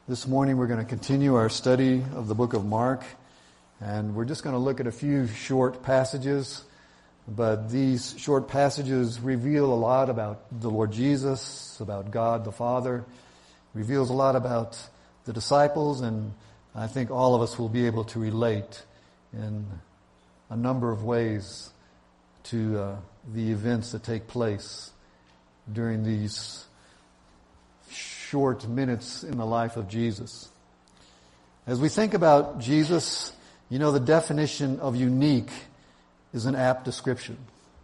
This morning we're going to continue our study of the book of Mark, and we're just going to look at a few short passages, but these short passages reveal a lot about the Lord Jesus, about God the Father, reveals a lot about the disciples, and I think all of us will be able to relate in a number of ways to the events that take place during these short minutes in the life of Jesus. As we think about Jesus, you know, the definition of unique is an apt description.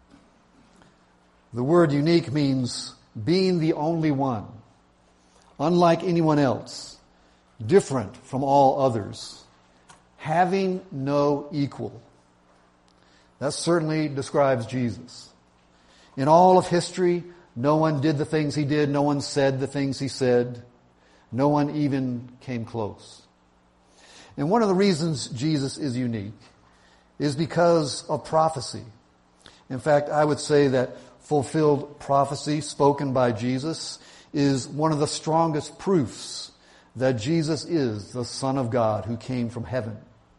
The word unique means being the only one, unlike anyone else, different from all others, having no equal. That certainly describes Jesus. In all of history, no one did the things he did. No one said the things he said. No one even came close. And one of the reasons Jesus is unique is because of prophecy. In fact, I would say that fulfilled prophecy spoken by Jesus is one of the strongest proofs that Jesus is the Son of God who came from heaven.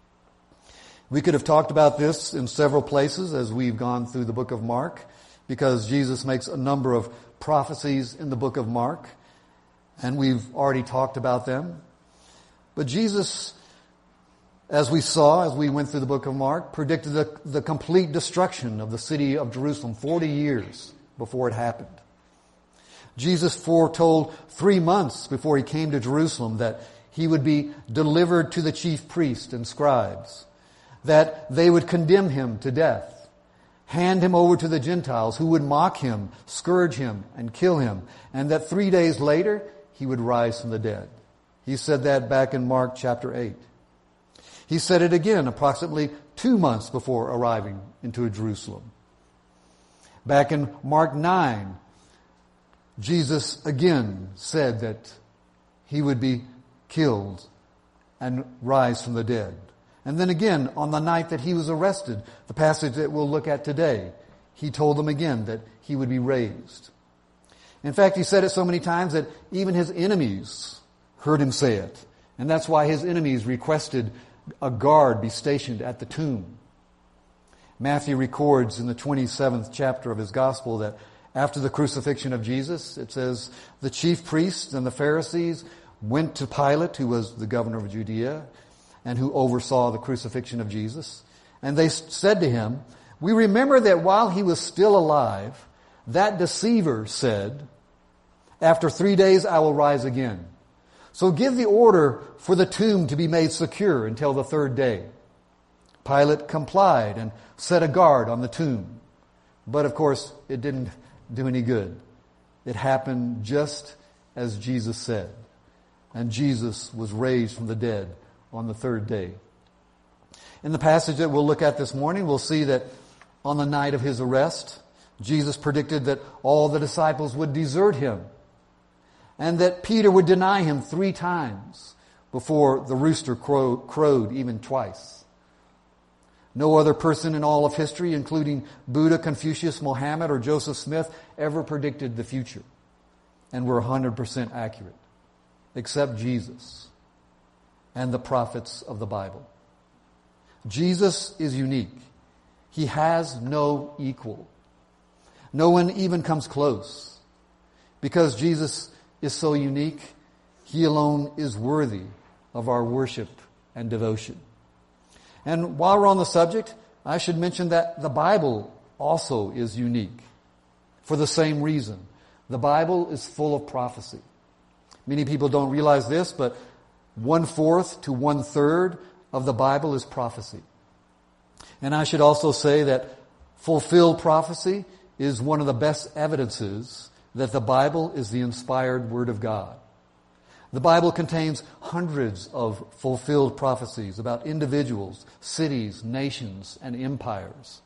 We could have talked about this in several places as we've gone through the book of Mark, because Jesus makes a number of prophecies in the book of Mark, and we've already talked about them. But Jesus, as we saw as we went through the book of Mark, predicted the complete destruction of the city of Jerusalem 40 years before it happened. Jesus foretold 3 months before he came to Jerusalem that he would be delivered to the chief priests and scribes, that they would condemn him to death, hand him over to the Gentiles who would mock him, scourge him, and kill him, and that 3 days later he would rise from the dead. He said that back in Mark chapter 8. He said it again approximately 2 months before arriving into Jerusalem. Back in Mark 9, Jesus again said that he would be killed and rise from the dead. And then again, on the night that he was arrested, the passage that we'll look at today, he told them again that he would be raised. In fact, he said it so many times that even his enemies heard him say it. And that's why his enemies requested a guard be stationed at the tomb. Matthew records in the 27th chapter of his gospel that after the crucifixion of Jesus, it says, the chief priests and the Pharisees went to Pilate, who was the governor of Judea, and who oversaw the crucifixion of Jesus. And they said to him, we remember that while he was still alive, that deceiver said, after 3 days I will rise again. So give the order for the tomb to be made secure until the 3rd day. Pilate complied and set a guard on the tomb. But of course, it didn't do any good. It happened just as Jesus said. And Jesus was raised from the dead on the 3rd day. In the passage that we'll look at this morning, we'll see that on the night of his arrest, Jesus predicted that all the disciples would desert him and that Peter would deny him 3 times before the rooster crowed even twice. No other person in all of history, including Buddha, Confucius, Mohammed, or Joseph Smith, ever predicted the future and were 100% accurate, except Jesus and the prophets of the Bible. Jesus is unique. He has no equal. No one even comes close. Because Jesus is so unique, he alone is worthy of our worship and devotion. And while we're on the subject, I should mention that the Bible also is unique for the same reason. The Bible is full of prophecy. Many people don't realize this, but 1/4 to 1/3 of the Bible is prophecy. And I should also say that fulfilled prophecy is one of the best evidences that the Bible is the inspired Word of God. The Bible contains hundreds of fulfilled prophecies about individuals, cities, nations, and empires.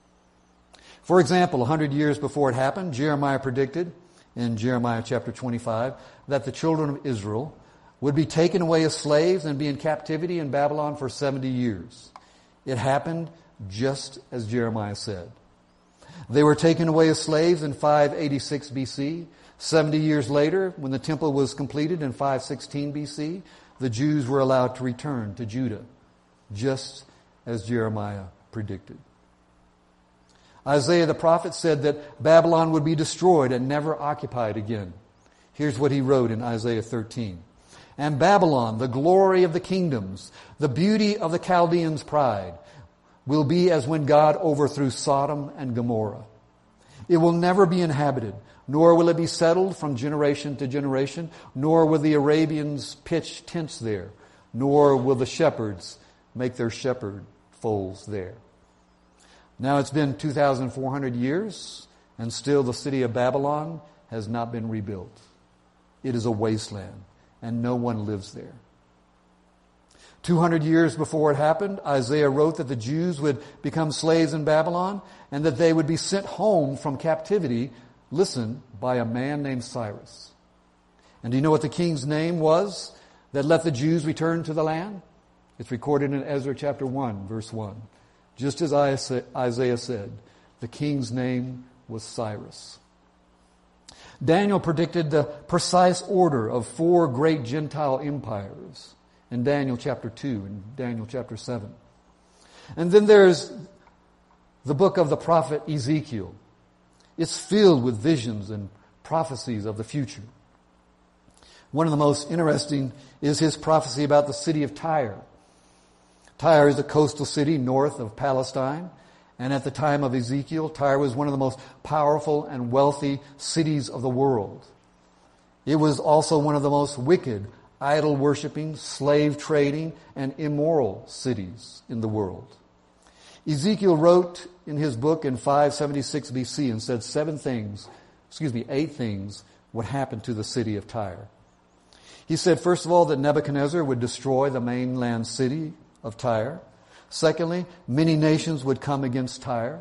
For example, 100 years before it happened, Jeremiah predicted in Jeremiah chapter 25 that the children of Israel would be taken away as slaves and be in captivity in Babylon for 70 years. It happened just as Jeremiah said. They were taken away as slaves in 586 BC. 70 years later, when the temple was completed in 516 BC, the Jews were allowed to return to Judah, just as Jeremiah predicted. Isaiah the prophet said that Babylon would be destroyed and never occupied again. Here's what he wrote in Isaiah 13. And Babylon, the glory of the kingdoms, the beauty of the Chaldeans' pride, will be as when God overthrew Sodom and Gomorrah. It will never be inhabited, nor will it be settled from generation to generation, nor will the Arabians pitch tents there, nor will the shepherds make their shepherd foals there. Now it's been 2,400 years, and still the city of Babylon has not been rebuilt. It is a wasteland, and no one lives there. 200 years before it happened, Isaiah wrote that the Jews would become slaves in Babylon and that they would be sent home from captivity, listen, by a man named Cyrus. And do you know what the king's name was that let the Jews return to the land? It's recorded in Ezra chapter 1, verse 1. Just as Isaiah said, the king's name was Cyrus. Daniel predicted the precise order of 4 great Gentile empires in Daniel chapter 2 and Daniel chapter 7. And then there's the book of the prophet Ezekiel. It's filled with visions and prophecies of the future. One of the most interesting is his prophecy about the city of Tyre. Tyre is a coastal city north of Palestine. And at the time of Ezekiel, Tyre was one of the most powerful and wealthy cities of the world. It was also one of the most wicked, idol-worshipping, slave-trading, and immoral cities in the world. Ezekiel wrote in his book in 576 BC and said 8 things would happen to the city of Tyre. He said, first of all, that Nebuchadnezzar would destroy the mainland city of Tyre. Secondly, many nations would come against Tyre.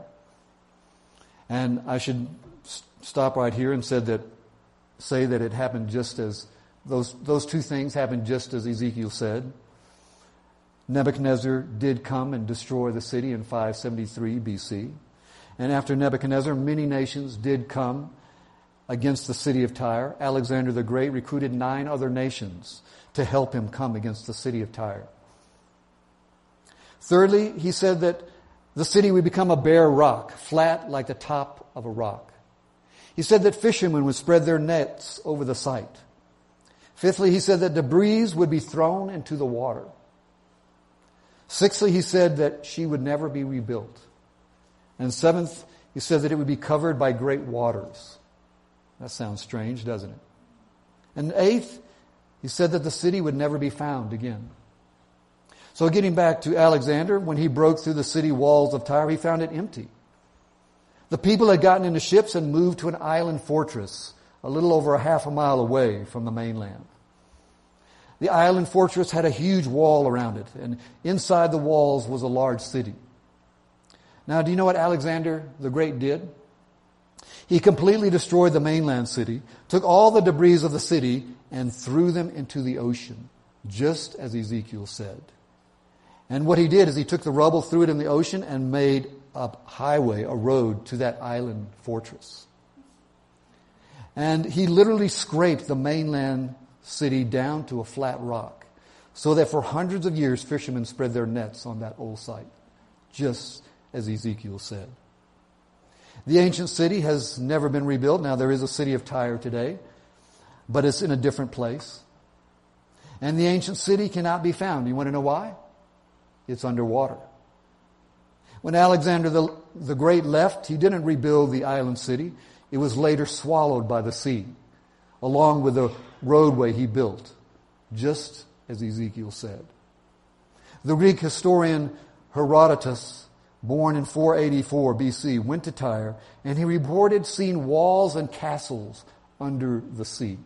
And I should stop right here and say that it happened just as those 2 things happened just as Ezekiel said. Nebuchadnezzar did come and destroy the city in 573 BC. And after Nebuchadnezzar, many nations did come against the city of Tyre. Alexander the Great recruited 9 other nations to help him come against the city of Tyre. Thirdly, he said that the city would become a bare rock, flat like the top of a rock. He said that fishermen would spread their nets over the site. Fifthly, he said that debris would be thrown into the water. Sixthly, he said that she would never be rebuilt. And seventh, he said that it would be covered by great waters. That sounds strange, doesn't it? And eighth, he said that the city would never be found again. So getting back to Alexander, when he broke through the city walls of Tyre, he found it empty. The people had gotten into ships and moved to an island fortress a little over a half a mile away from the mainland. The island fortress had a huge wall around it, and inside the walls was a large city. Now, do you know what Alexander the Great did? He completely destroyed the mainland city, took all the debris of the city, and threw them into the ocean, just as Ezekiel said. And what he did is he took the rubble, threw it in the ocean, and made a highway, a road to that island fortress. And he literally scraped the mainland city down to a flat rock, so that for hundreds of years fishermen spread their nets on that old site, just as Ezekiel said. The ancient city has never been rebuilt. Now there is a city of Tyre today, but it's in a different place. And the ancient city cannot be found. You want to know why? It's underwater. When Alexander the Great left, he didn't rebuild the island city. It was later swallowed by the sea, along with the roadway he built, just as Ezekiel said. The Greek historian Herodotus, born in 484 BC, went to Tyre, and he reported seeing walls and castles under the sea.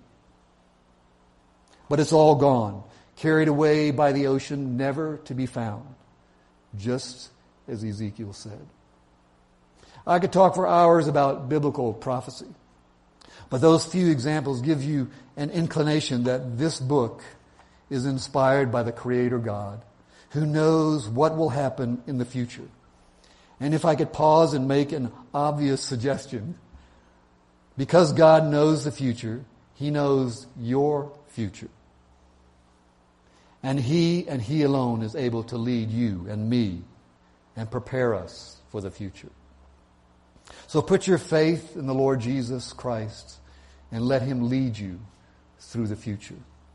But it's all gone, carried away by the ocean, never to be found, just as Ezekiel said. I could talk for hours about biblical prophecy, but those few examples give you an inclination that this book is inspired by the Creator God, who knows what will happen in the future. And if I could pause and make an obvious suggestion, Because God knows the future, He knows your future. And He alone is able to lead you and me and prepare us for the future. So put your faith in the Lord Jesus Christ and let Him lead you through the future.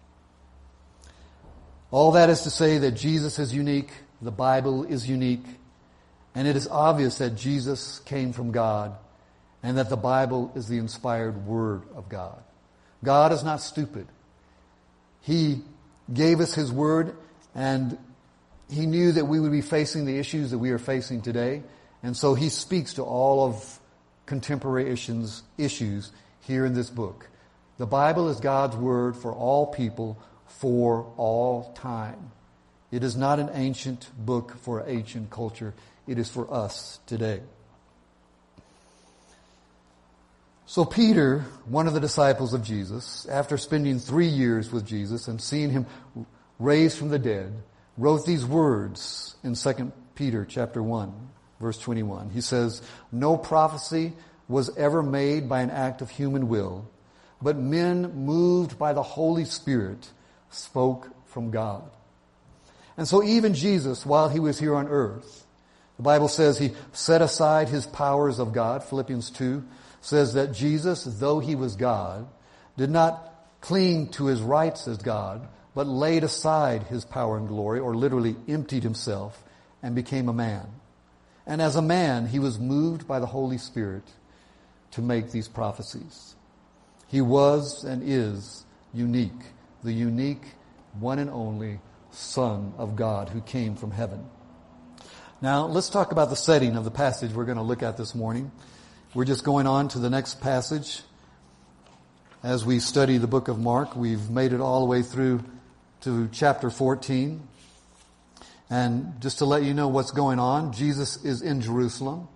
All that is to say that Jesus is unique, the Bible is unique, and it is obvious that Jesus came from God and that the Bible is the inspired Word of God. God is not stupid. He gave us His Word, and He knew that we would be facing the issues that we are facing today, and so He speaks to all of contemporary issues here in this book. The Bible is God's Word for all people for all time. It is not an ancient book for ancient culture. It is for us today. So Peter, one of the disciples of Jesus, after spending 3 years with Jesus and seeing Him raised from the dead, wrote these words in 2 Peter chapter 1, verse 21. He says, "No prophecy was ever made by an act of human will, but men moved by the Holy Spirit spoke from God." And so even Jesus, while He was here on earth, the Bible says He set aside His powers of God. Philippians 2 says that Jesus, though He was God, did not cling to His rights as God, but laid aside His power and glory, or literally emptied Himself and became a man. And as a man, He was moved by the Holy Spirit to make these prophecies. He was and is unique, the unique, one and only Son of God who came from heaven. Now, let's talk about the setting of the passage we're going to look at this morning. We're just going on to the next passage. As we study the book of Mark, we've made it all the way through to chapter 14. And just to let you know what's going on, Jesus is in Jerusalem.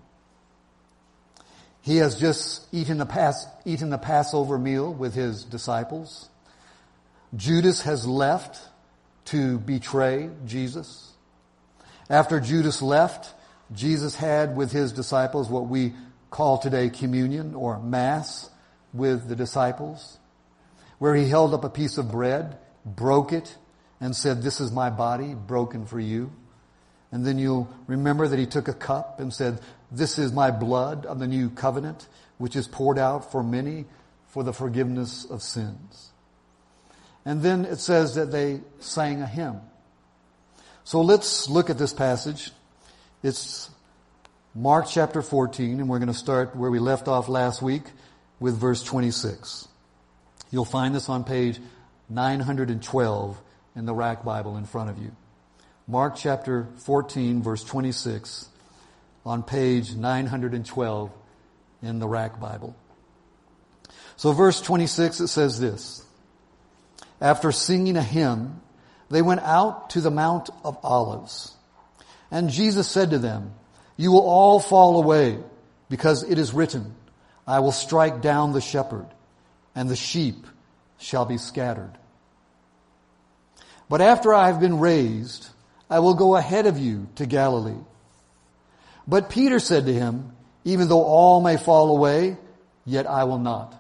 He has just eaten the Passover meal with His disciples. Judas has left to betray Jesus. After Judas left, Jesus had with His disciples what we call today communion or Mass with the disciples, where He held up a piece of bread, broke it, and said, "This is my body broken for you." And then you'll remember that He took a cup and said, "This is my blood of the new covenant, which is poured out for many for the forgiveness of sins." And then it says that they sang a hymn. So let's look at this passage. It's Mark chapter 14, and we're going to start where we left off last week with verse 26. You'll find this on page 912 in the Rack Bible in front of you. Mark chapter 14, verse 26, on page 912 in the Rack Bible. So verse 26, it says this: "After singing a hymn, they went out to the Mount of Olives. And Jesus said to them, 'You will all fall away, because it is written, I will strike down the shepherd, and the sheep shall be scattered. But after I have been raised, I will go ahead of you to Galilee.' But Peter said to Him, 'Even though all may fall away, yet I will not.'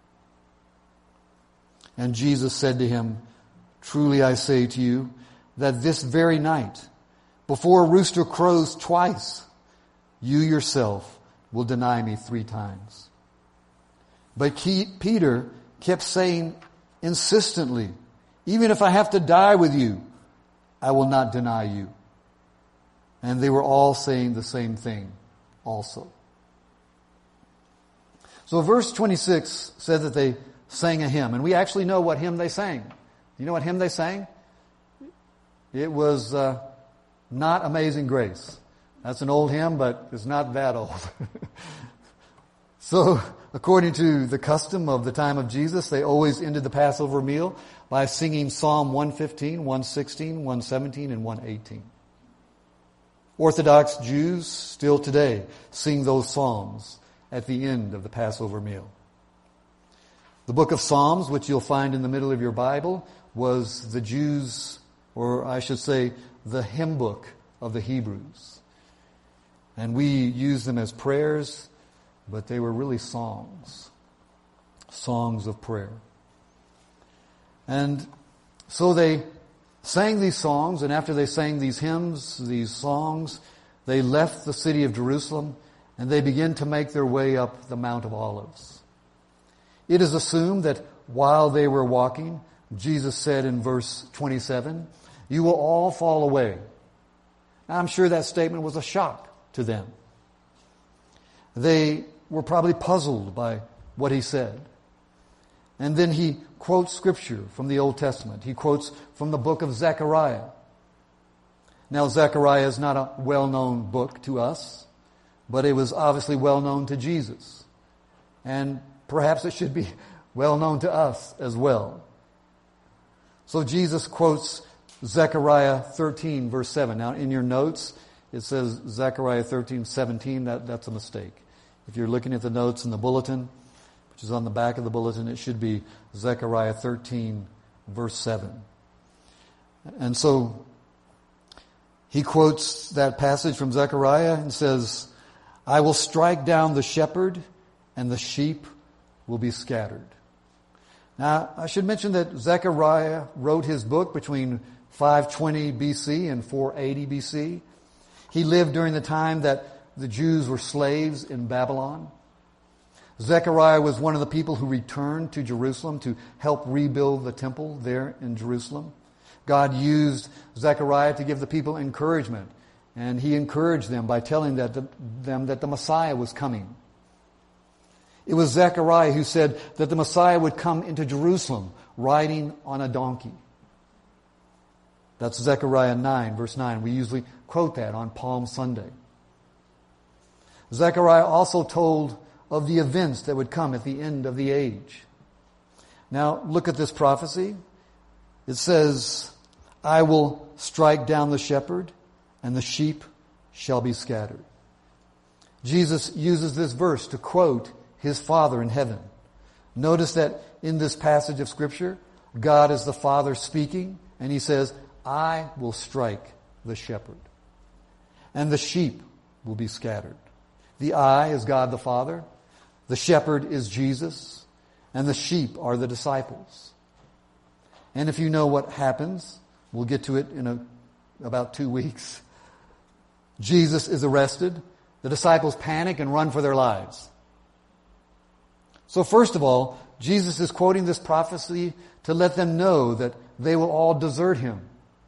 And Jesus said to him, 'Truly I say to you, that this very night, before a rooster crows twice, you yourself will deny me 3 times.' But Peter kept saying insistently, 'Even if I have to die with you, I will not deny you.' And they were all saying the same thing also." So verse 26 said that they sang a hymn, and we actually know what hymn they sang. You know what hymn they sang? It was not Amazing Grace. That's an old hymn, but it's not that old. So, according to the custom of the time of Jesus, they always ended the Passover meal by singing Psalm 115, 116, 117, and 118. Orthodox Jews still today sing those psalms at the end of the Passover meal. The book of Psalms, which you'll find in the middle of your Bible, was the Jews, or I should say, the hymn book of the Hebrews. And we use them as prayers, but they were really songs. songs of prayer. And so they sang these songs, and after they sang these hymns, these songs, they left the city of Jerusalem, and they began to make their way up the Mount of Olives. It is assumed that while they were walking, Jesus said in verse 27, "You will all fall away." Now, I'm sure that statement was a shock to them. They were probably puzzled by what he said. And then he quotes scripture from the Old Testament. He quotes from the book of Zechariah. Now, Zechariah is not a well-known book to us, but it was obviously well-known to Jesus. And perhaps it should be well-known to us as well. So Jesus quotes Zechariah 13, verse 7. Now, in your notes, it says Zechariah 13:17. That's a mistake. If you're looking at the notes in the bulletin, which is on the back of the bulletin, it should be Zechariah 13, verse 7. And so he quotes that passage from Zechariah and says, "I will strike down the shepherd, and the sheep will be scattered." Now, I should mention that Zechariah wrote his book between 520 BC and 480 BC. He lived during the time that the Jews were slaves in Babylon. Zechariah was one of the people who returned to Jerusalem to help rebuild the temple there in Jerusalem. God used Zechariah to give the people encouragement, and he encouraged them by telling them that the Messiah was coming. It was Zechariah who said that the Messiah would come into Jerusalem riding on a donkey. That's Zechariah 9, verse 9. We usually quote that on Palm Sunday. Zechariah also told of the events that would come at the end of the age. Now, look at this prophecy. It says, "I will strike down the shepherd, and the sheep shall be scattered." Jesus uses this verse to quote his Father in heaven. Notice that in this passage of Scripture, God is the Father speaking, and he says, "I will strike the shepherd, and the sheep will be scattered." The I is God the Father, the shepherd is Jesus, and the sheep are the disciples. And if you know what happens, we'll get to it in about 2 weeks. Jesus is arrested. The disciples panic and run for their lives. So first of all, Jesus is quoting this prophecy to let them know that they will all desert him.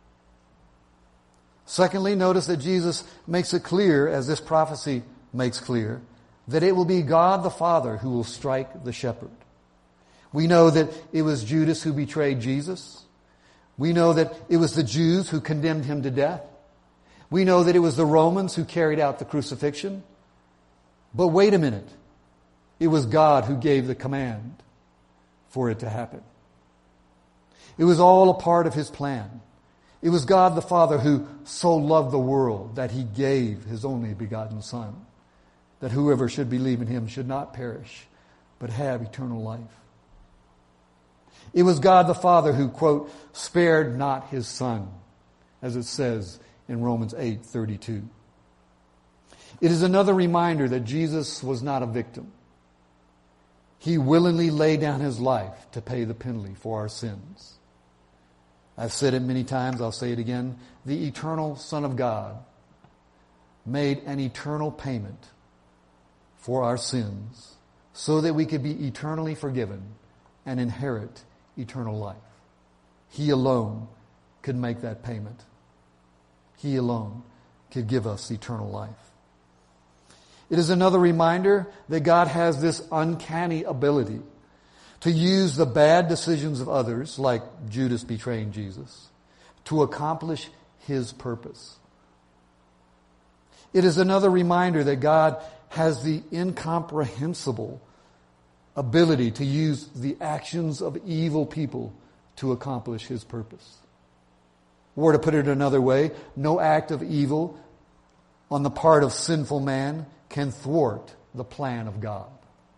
Secondly, notice that Jesus makes it clear, as this prophecy makes clear, that it will be God the Father who will strike the shepherd. We know that it was Judas who betrayed Jesus. We know that it was the Jews who condemned him to death. We know that it was the Romans who carried out the crucifixion. But wait a minute. It was God who gave the command for it to happen. It was all a part of his plan. It was God the Father who so loved the world that he gave his only begotten Son, that whoever should believe in him should not perish, but have eternal life. It was God the Father who, quote, spared not his Son, as it says in Romans 8:32. It is another reminder that Jesus was not a victim. He willingly laid down his life to pay the penalty for our sins. I've said it many times, I'll say it again. The eternal Son of God made an eternal payment for our sins so that we could be eternally forgiven and inherit eternal life. He alone could make that payment. He alone could give us eternal life. It is another reminder that God has this uncanny ability to use the bad decisions of others, like Judas betraying Jesus, to accomplish his purpose. It is another reminder that God has the incomprehensible ability to use the actions of evil people to accomplish his purpose. Or to put it another way, no act of evil on the part of sinful man can thwart the plan of God.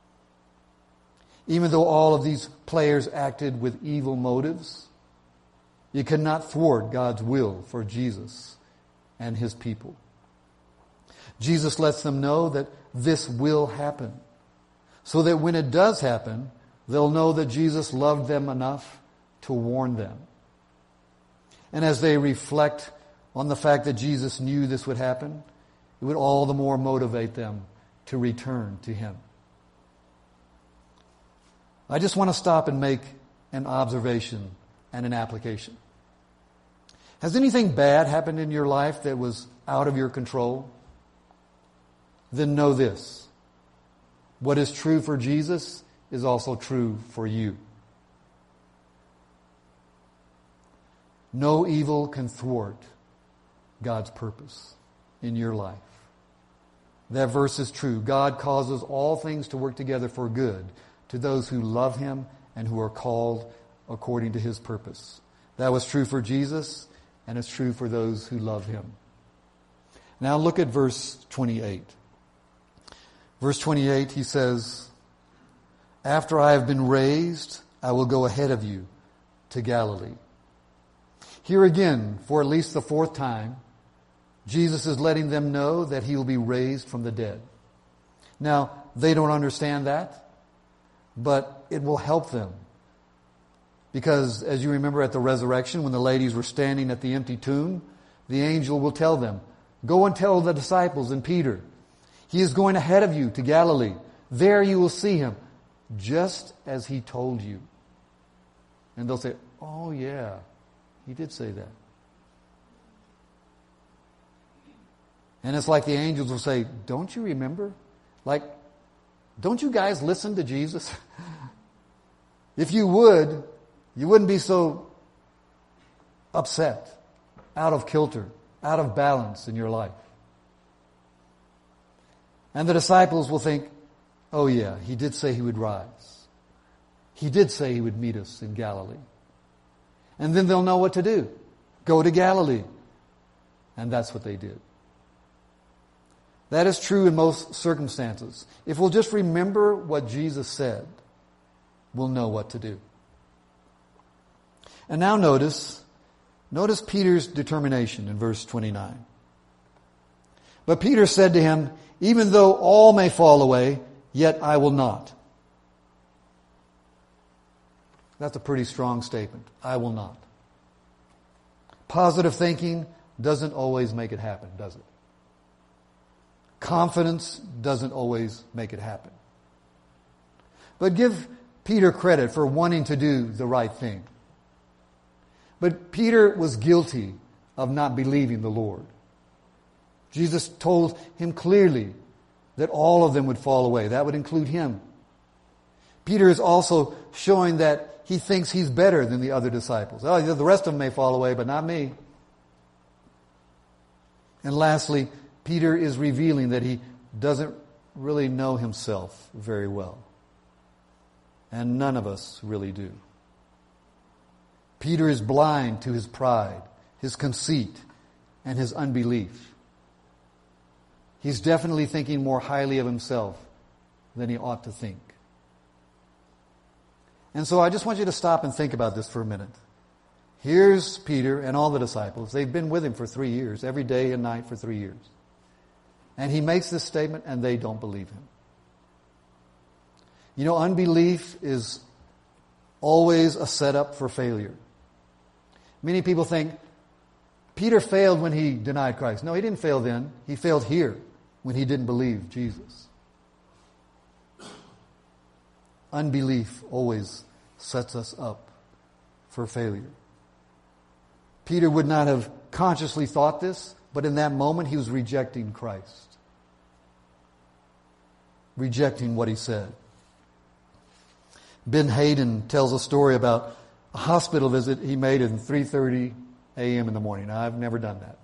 Even though all of these players acted with evil motives, you cannot thwart God's will for Jesus and his people. Jesus lets them know that this will happen, so that when it does happen, they'll know that Jesus loved them enough to warn them. And as they reflect on the fact that Jesus knew this would happen, it would all the more motivate them to return to Him. I just want to stop and make an observation and an application. Has anything bad happened in your life that was out of your control? Then know this: what is true for Jesus is also true for you. No evil can thwart God's purpose in your life. That verse is true. God causes all things to work together for good to those who love Him and who are called according to His purpose. That was true for Jesus, and it's true for those who love Him. Now look at verse 28. Verse 28, he says, "After I have been raised, I will go ahead of you to Galilee." Here again, for at least the fourth time, Jesus is letting them know that He will be raised from the dead. Now, they don't understand that, but it will help them. Because, as you remember at the resurrection, when the ladies were standing at the empty tomb, the angel will tell them, "Go and tell the disciples and Peter, He is going ahead of you to Galilee. There you will see Him, just as He told you." And they'll say, "Oh yeah, He did say that." And it's like the angels will say, "Don't you remember? Like, don't you guys listen to Jesus? If you would, you wouldn't be so upset, out of kilter, out of balance in your life." And the disciples will think, "Oh yeah, He did say He would rise. He did say He would meet us in Galilee." And then they'll know what to do. Go to Galilee. And that's what they did. That is true in most circumstances. If we'll just remember what Jesus said, we'll know what to do. And now notice Peter's determination in verse 29. "But Peter said to Him, 'Even though all may fall away, yet I will not.'" That's a pretty strong statement. I will not. Positive thinking doesn't always make it happen, does it? Confidence doesn't always make it happen. But give Peter credit for wanting to do the right thing. But Peter was guilty of not believing the Lord. Jesus told him clearly that all of them would fall away. That would include him. Peter is also showing that he thinks he's better than the other disciples. Oh, the rest of them may fall away, but not me. And lastly, Peter is revealing that he doesn't really know himself very well. And none of us really do. Peter is blind to his pride, his conceit, and his unbelief. He's definitely thinking more highly of himself than he ought to think. And so I just want you to stop and think about this for a minute. Here's Peter and all the disciples. They've been with him for 3 years, every day and night for 3 years. And he makes this statement and they don't believe him. You know, unbelief is always a setup for failure. Many people think Peter failed when he denied Christ. No, he didn't fail then. He failed here when he didn't believe Jesus. Unbelief always sets us up for failure. Peter would not have consciously thought this, but in that moment he was rejecting Christ. Rejecting what he said. Ben Hayden tells a story about a hospital visit he made at 3:30 a.m. in the morning. Now, I've never done that.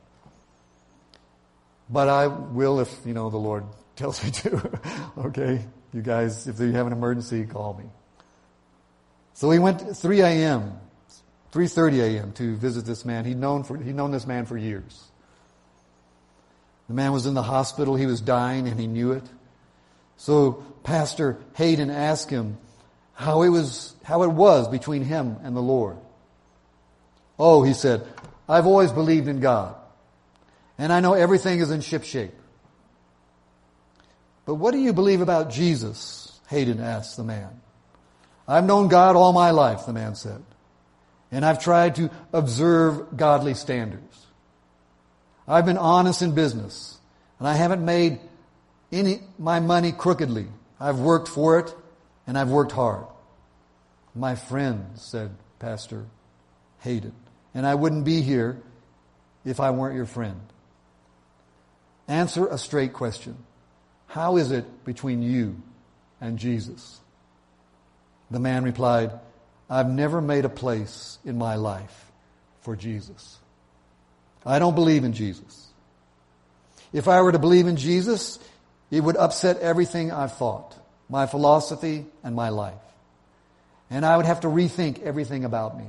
But I will if, the Lord tells me to. Okay? You guys, if you have an emergency, call me. So he went at 3 a.m., 3:30 a.m. to visit this man. He'd known this man for years. The man was in the hospital. He was dying and he knew it. So Pastor Hayden asked him how it was between him and the Lord. "Oh," he said, "I've always believed in God. And I know everything is in shipshape." "But what do you believe about Jesus?" Hayden asked the man. I've known God all my life, the man said. And I've tried to observe godly standards. I've been honest in business. And I haven't made my money crookedly. I've worked for it, and I've worked hard. My friend, said Pastor Hayden, and I wouldn't be here if I weren't your friend. Answer a straight question. How is it between you and Jesus? The man replied, I've never made a place in my life for Jesus. I don't believe in Jesus. If I were to believe in Jesus, it would upset everything I've thought, my philosophy and my life. And I would have to rethink everything about me.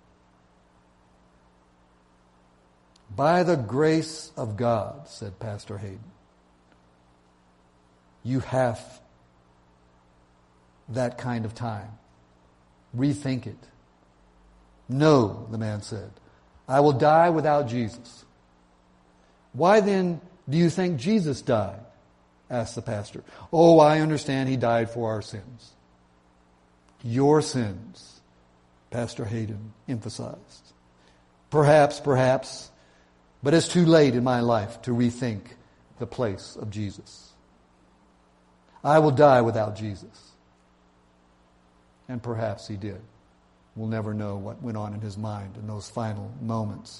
By the grace of God, said Pastor Hayden, you have that kind of time. Rethink it. No, the man said, I will die without Jesus. Why then do you think Jesus died? Asked the pastor. Oh, I understand he died for our sins. Your sins, Pastor Hayden emphasized. Perhaps, but it's too late in my life to rethink the place of Jesus. I will die without Jesus. And perhaps he did. We'll never know what went on in his mind in those final moments.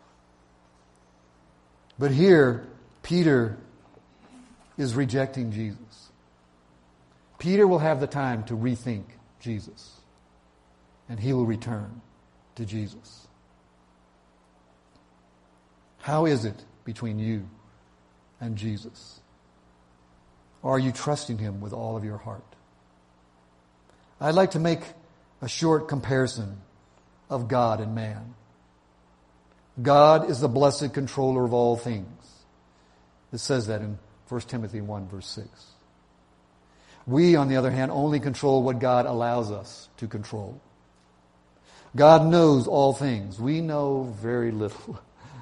But here, Peter is rejecting Jesus. Peter will have the time to rethink Jesus. And he will return to Jesus. How is it between you and Jesus? Are you trusting him with all of your heart? I'd like to make a short comparison of God and man. God is the blessed controller of all things. It says that in 1 Timothy 1, verse 6. We, on the other hand, only control what God allows us to control. God knows all things. We know very little.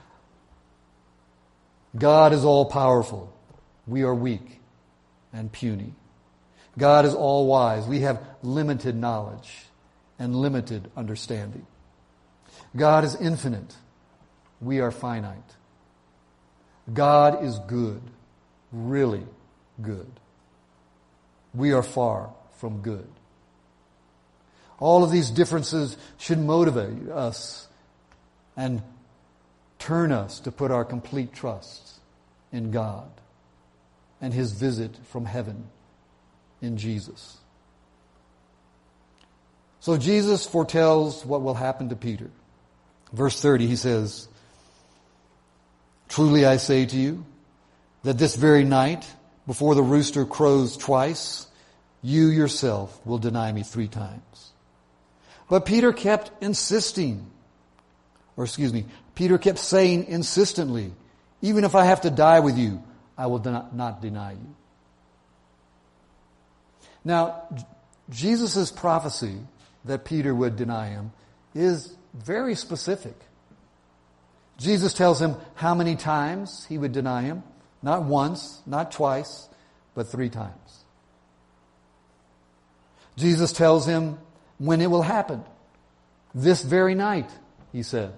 God is all-powerful. We are weak and puny. God is all-wise. We have limited knowledge and limited understanding. God is infinite. We are finite. God is good, really good. We are far from good. All of these differences should motivate us and turn us to put our complete trust in God and his visit from heaven in Jesus. So Jesus foretells what will happen to Peter. Verse 30, he says, Truly I say to you, that this very night, before the rooster crows twice, you yourself will deny me 3 times. But Peter kept Peter kept saying insistently, even if I have to die with you, I will not deny you. Now, Jesus' prophecy that Peter would deny him is very specific. Jesus tells him how many times he would deny him. Not once, not twice, but 3 times. Jesus tells him when it will happen. This very night, he says.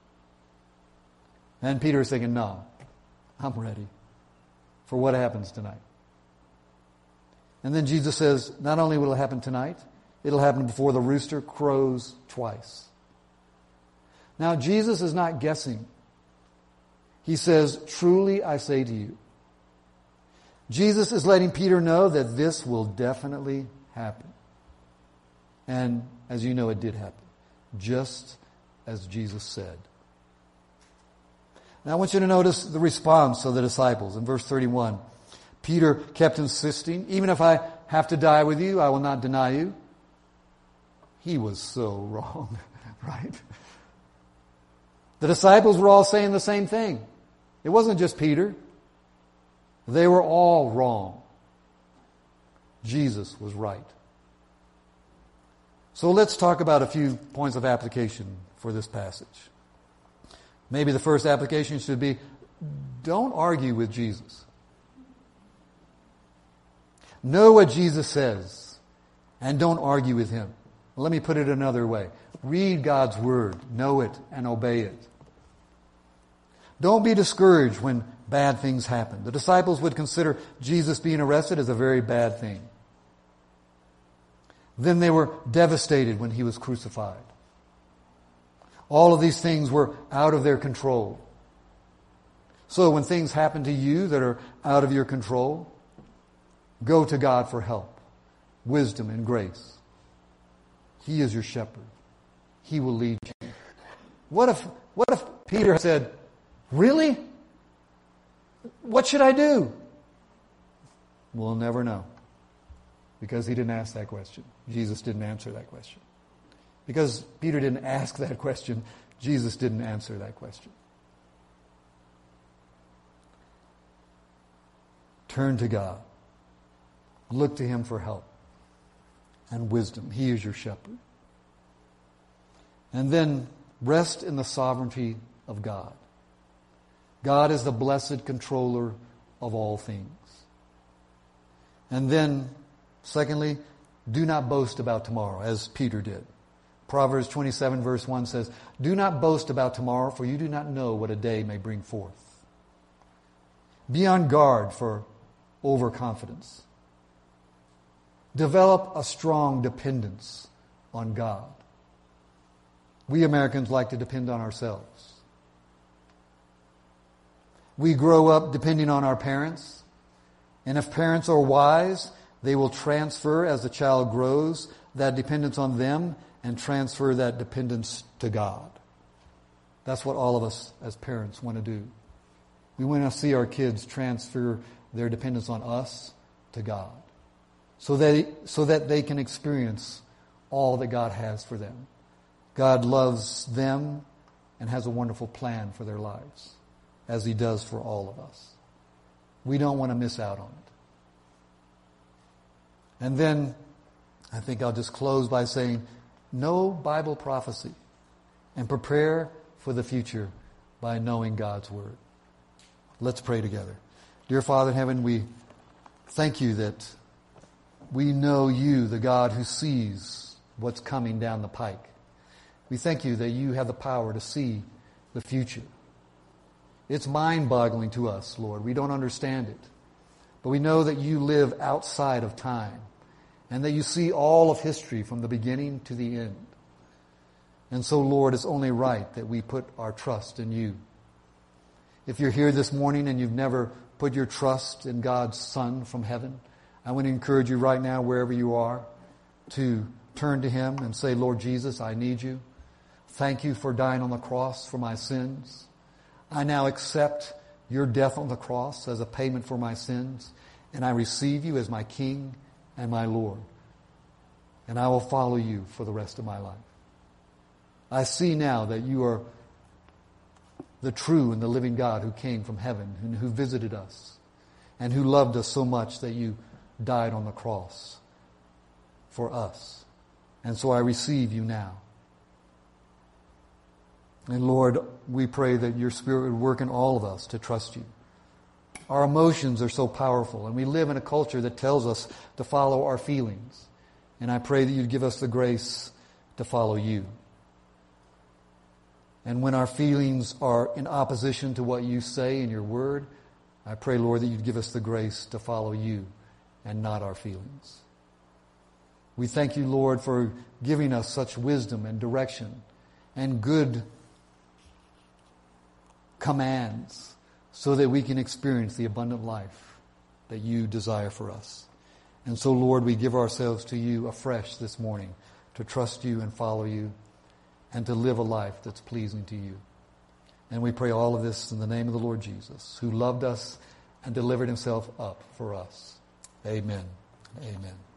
And Peter is thinking, no, I'm ready for what happens tonight. And then Jesus says, not only will it happen tonight, it'll happen before the rooster crows twice. Now, Jesus is not guessing. He says, truly I say to you. Jesus is letting Peter know that this will definitely happen. And as you know, it did happen. Just as Jesus said. Now I want you to notice the response of the disciples in verse 31. Peter kept insisting, even if I have to die with you, I will not deny you. He was so wrong, right? The disciples were all saying the same thing. It wasn't just Peter. They were all wrong. Jesus was right. So let's talk about a few points of application for this passage. Maybe the first application should be, don't argue with Jesus. Know what Jesus says, and don't argue with him. Let me put it another way. Read God's Word, know it, and obey it. Don't be discouraged when bad things happen. The disciples would consider Jesus being arrested as a very bad thing. Then they were devastated when he was crucified. All of these things were out of their control. So when things happen to you that are out of your control, go to God for help, wisdom, and grace. He is your shepherd. He will lead you. What if Peter said, "Really? What should I do?" We'll never know. Because he didn't ask that question. Jesus didn't answer that question. Because Peter didn't ask that question, Jesus didn't answer that question. Turn to God. Look to Him for help and wisdom. He is your shepherd. And then rest in the sovereignty of God. God is the blessed controller of all things. And then, secondly, do not boast about tomorrow, as Peter did. Proverbs 27 verse 1 says, "Do not boast about tomorrow, for you do not know what a day may bring forth." Be on guard for overconfidence. Develop a strong dependence on God. We Americans like to depend on ourselves. We grow up depending on our parents, and if parents are wise, they will transfer, as the child grows, that dependence on them and transfer that dependence to God. That's what all of us as parents want to do. We want to see our kids transfer their dependence on us to God so that they can experience all that God has for them. God loves them and has a wonderful plan for their lives, as He does for all of us. We don't want to miss out on it. And then, I think I'll just close by saying, know Bible prophecy and prepare for the future by knowing God's Word. Let's pray together. Dear Father in heaven, we thank You that we know You, the God who sees what's coming down the pike. We thank You that You have the power to see the future. It's mind-boggling to us, Lord. We don't understand it. But we know that You live outside of time and that You see all of history from the beginning to the end. And so, Lord, it's only right that we put our trust in You. If you're here this morning and you've never put your trust in God's Son from heaven, I want to encourage you right now, wherever you are, to turn to Him and say, "Lord Jesus, I need You. Thank You for dying on the cross for my sins. I now accept Your death on the cross as a payment for my sins, and I receive You as my King and my Lord. And I will follow You for the rest of my life. I see now that You are the true and the living God who came from heaven and who visited us and who loved us so much that You died on the cross for us. And so I receive You now. And Lord, we pray that Your Spirit would work in all of us to trust You. Our emotions are so powerful, and we live in a culture that tells us to follow our feelings. And I pray that You'd give us the grace to follow You. And when our feelings are in opposition to what You say in Your Word, I pray, Lord, that You'd give us the grace to follow You and not our feelings. We thank You, Lord, for giving us such wisdom and direction and good commands so that we can experience the abundant life that You desire for us. And so, Lord, we give ourselves to You afresh this morning to trust You and follow You and to live a life that's pleasing to You. And we pray all of this in the name of the Lord Jesus, who loved us and delivered Himself up for us. Amen. Amen.